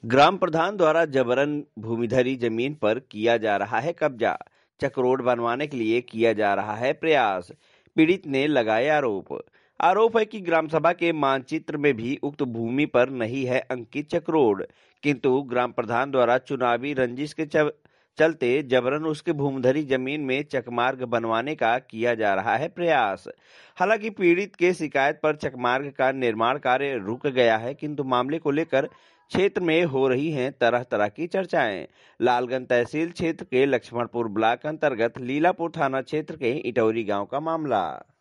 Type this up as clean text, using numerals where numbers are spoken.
ग्राम प्रधान द्वारा जबरन भूमिधरी जमीन पर किया जा रहा है कब्जा। चक्रोड बनवाने के लिए किया जा रहा है प्रयास। पीड़ित ने लगाए आरोप है कि ग्राम सभा के मानचित्र में भी उक्त भूमि पर नहीं है अंकित चक्रोड, किंतु ग्राम प्रधान द्वारा चुनावी रंजिश के चलते जबरन उसके भूमिधरी जमीन में चकमार्ग बनवाने का किया जा रहा है प्रयास। हालांकि पीड़ित के शिकायत पर चकमार्ग का निर्माण कार्य रुक गया है, किंतु मामले को लेकर क्षेत्र में हो रही हैं तरह तरह की चर्चाएं। लालगंज तहसील क्षेत्र के लक्ष्मणपुर ब्लॉक अंतर्गत लीलापुर थाना क्षेत्र के इटौरी गांव का मामला।